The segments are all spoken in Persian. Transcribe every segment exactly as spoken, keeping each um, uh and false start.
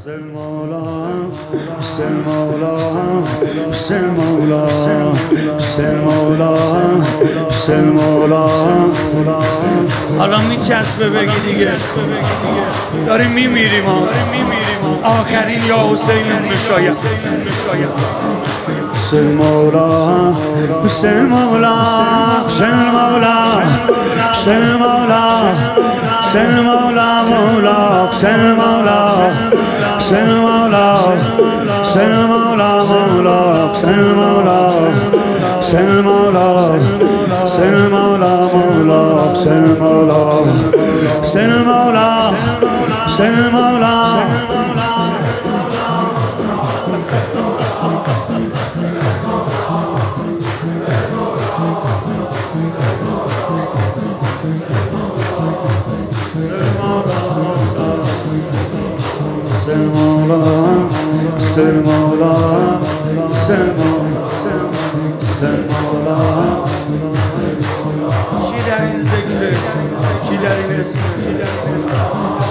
حسین مولا حسین مولا حسین مولا حسین مولا حسین مولا حالا میچسبه بگی دیگه داریم میمیریم آخرین یا حسین مشاید حسین مولا حسین مولا حسین مولا حسین مولا حسین مولا مولا حسین مولا حسین مولا حسین مولا مولا حسین مولا حسین مولا حسین مولا مولا حسین مولا حسین مولا حسین مولا حسین مولا حسین مولا حسین مولا چی در این ذکره چی در این اسم چی در این اسم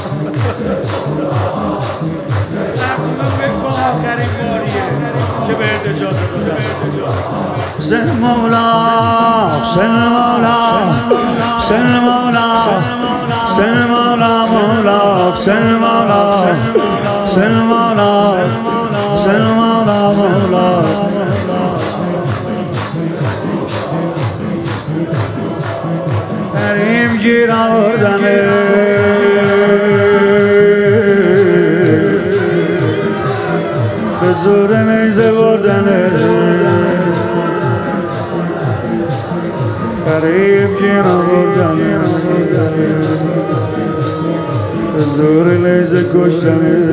نکنم بکن آخرین باریه که بهت اجازه دادم حسین مولا حسین مولا حسین مولا حسین مولا مولا حسین مولا حسین مولا حسین مولا مولا بریم گیر آوردمه به زور نیزه بردنه بریم گیر آوردمه به زور نیزه کشتنه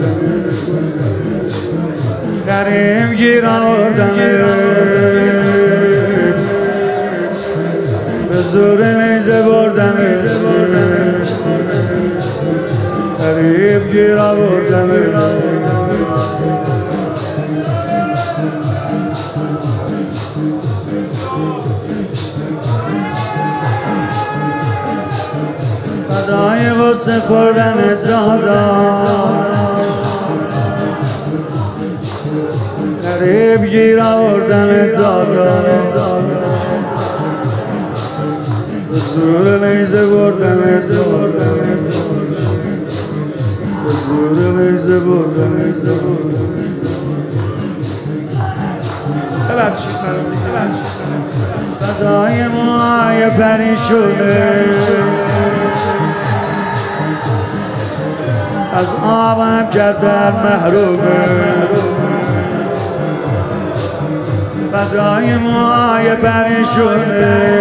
قریم گیر آوردمه به زور نیزه بردمه قریم گیر آوردمه فدای واسه خوردن داداش قریب گیر آوردن داداش به زور نیزه بردن به زور نیزه بردن فدای موهای پریشونه از آبم کردن محرومه فدای موهای پریشونه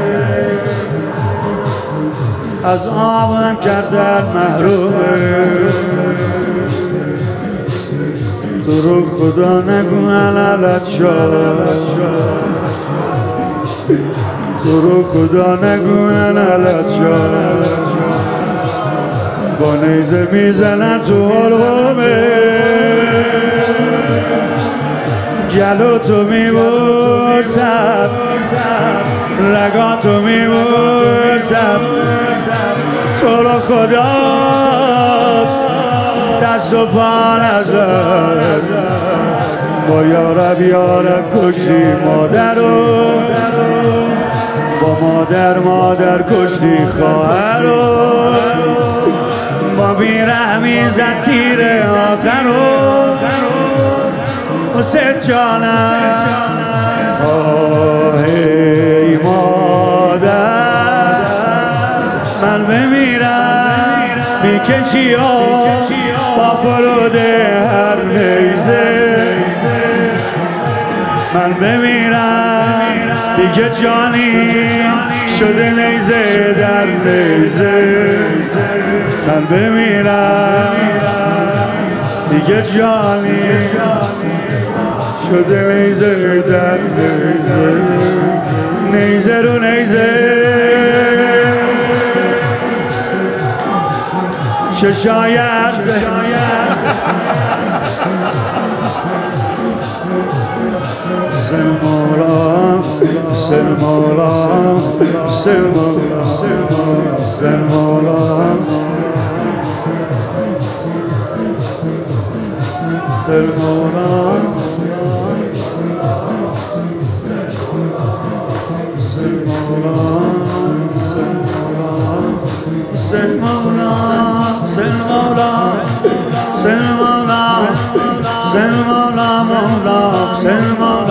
از آبم کردن محرومه تو رو خدا نگو علالت شد تو رو خدا نگو علالت شد با نیزه میزنن تو حلقومه جلو تو میبوسم رگاتو میبوسم تو رو خدا دست و پا نزد با یارب یارب کشتی مادرو با مادر مادر کشتی خواهرو با بیرحمی زد تیر آخرو حسین جانم آه ای مادر من بمیرم میکشی با فرود هر نیزه من بمیرم دیگه جانی شده نیزه در نیزه من بمیرم دیگه جانی شده نیزه در نیزه نیزه رو نیزه چه شاید حسین مولا حسین مولا حسین مولا حسین مولا Sen Mevlam, sen Mevlam, sen Mevlam, sen Mevlam, sen Mevlam, sen Mevlam, sen Mevlam, sen Mevlam.